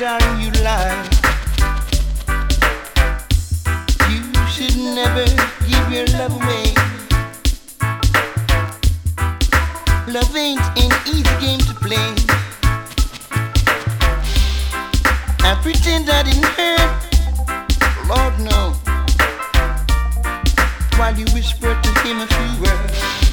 jarring you lie. You should never give your love away. Love ain't an easy game to play. I pretend I didn't hurt, Lord no, while you whisper to him a few words.